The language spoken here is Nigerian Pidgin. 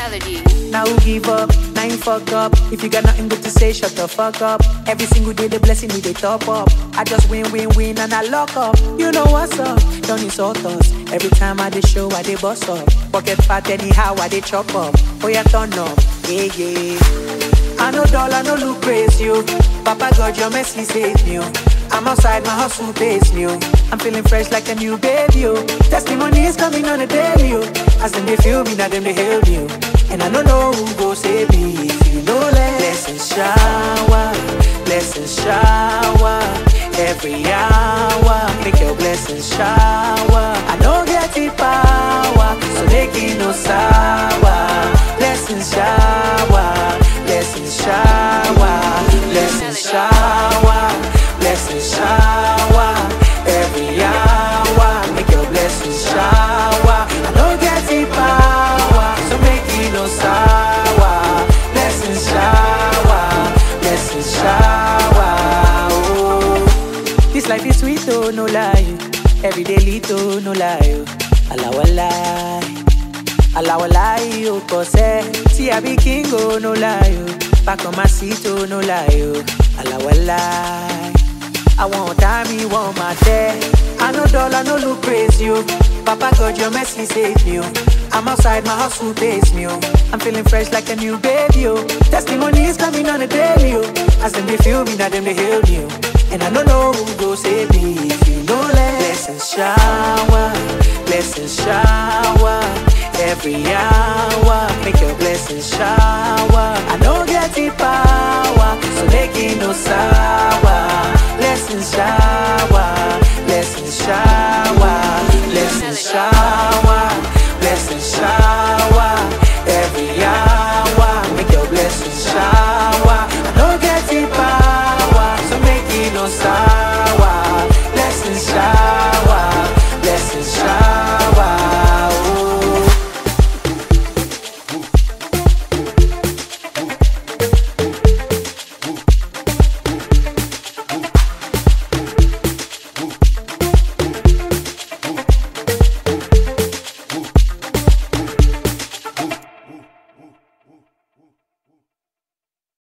melody. Now who give up, now you fuck up. If you got nothing good to say, shut the fuck up. Every single day the blessing me they top up. I just win, win, win and I lock up. You know what's up, don't insult us. Every time I dey show, I dey boss up. Pocket fat anyhow, I dey chop up. Oh yeah, turn up, yeah, yeah. I know dollar, no look crazy, oh. Papa God, your mercy save me, oh. I'm outside, my hustle pays me, oh. I'm feeling fresh like a new baby, oh. Testimony is coming on a daily, oh. As them they feel me, now them they hail me, oh. And I don't know who go save me if you know that. Blessings shower, every hour. Make your blessings shower. I don't get the power, so make it no sour. Blessings shower, blessings shower, blessings shower, blessings shower. Every hour, make your blessings shower. I don't get the power, so make it no sour. Blessings shower, blessings shower. Oh, this life is sweet, oh no lie. Every day little, no lie. Allah walai, oh cause see I be king, oh no lie. Back on my seat, oh no lie. Allah walai. I want time, me want my day. I know dollar, no look crazy, oh. Papa God, your mercy save me, oh. I'm outside, my hustle pays me, oh. I'm feeling fresh like a new baby, oh. Testimony is coming on a daily, oh. As them they feel me, now them they hail me, oh. And I don't know who go save me if you know that. Blessings shower, every hour. Make your blessings shower. I don't get the power, so make it no sour. Blessings shower, blessings shower, blessings shower.